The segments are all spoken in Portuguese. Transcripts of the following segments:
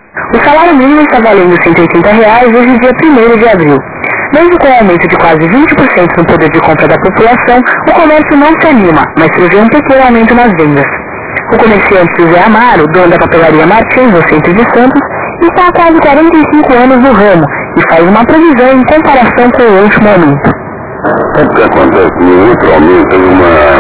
O salário mínimo está valendo R$ 180 desde o dia 1º de abril. Mesmo com o aumento de quase 20% no poder de compra da população, o comércio não se anima, mas prevê um pequeno aumento nas vendas. O comerciante José Amaro, dono da papelaria Martins, no centro de Santos, está há quase 45 anos no ramo e faz uma previsão em comparação com o último aumento. Sabe o que acontece? No outro aumento é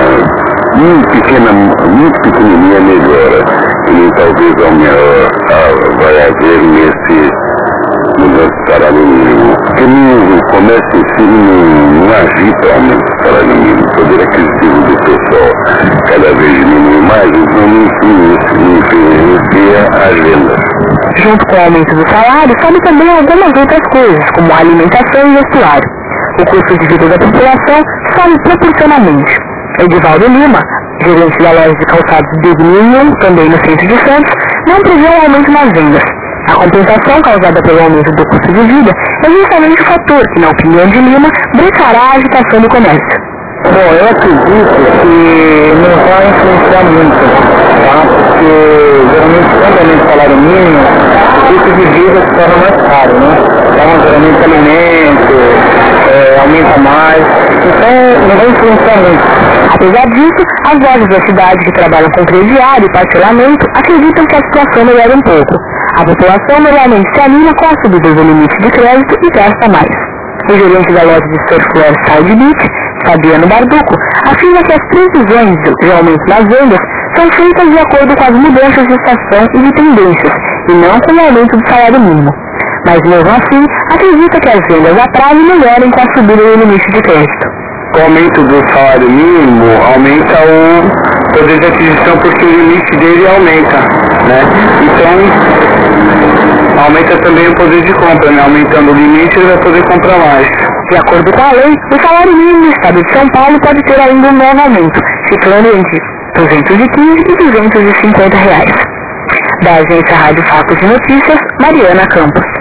uma muito pequenininha melhora, e talvez vai haver no salário mínimo. Porque no comércio em si não agita o aumento do salário mínimo, o poder aquisitivo do pessoal cada vez diminui mais, então não influencia as vendas. Junto com o aumento do salário, sobe também algumas outras coisas, como alimentação e vestuário. O custo de vida da população sobe proporcionalmente. Edivaldo Lima, gerente da loja de calçados Big Million, também no centro de Santos, não prevê um aumento nas vendas. A compensação causada pelo aumento do custo de vida é justamente o fator que, na opinião de Lima, brecará a agitação do comércio. Bom, eu acredito que não vai influenciar muito, tá? Porque geralmente quando aumenta o salário mínimo, o custo de vida se torna mais caro, né? Então geralmente alimento, aumenta mais, então não vai influenciar muito. Apesar disso, as lojas da cidade que trabalham com crediário e parcelamento acreditam que a situação melhora um pouco. A população normalmente se anima com a subida do limite de crédito e gasta mais. O gerente da loja de surfwear Side Beach, Fabiano Barduco, afirma que as previsões de aumento nas vendas são feitas de acordo com as mudanças de estação e de tendências, e não com o aumento do salário mínimo. Mas mesmo assim, acredita que as vendas a prazo melhorem com a subida do limite de crédito. O aumento do salário mínimo aumenta o poder de aquisição porque o limite dele aumenta, né? Então, aumenta também o poder de compra, né? Aumentando o limite, ele vai poder comprar mais. De acordo com a lei, o salário mínimo do estado de São Paulo pode ter ainda um novo aumento, ficando entre R$ 215 e R$ 250. Da agência Rádio Fatos de Notícias, Mariana Campos.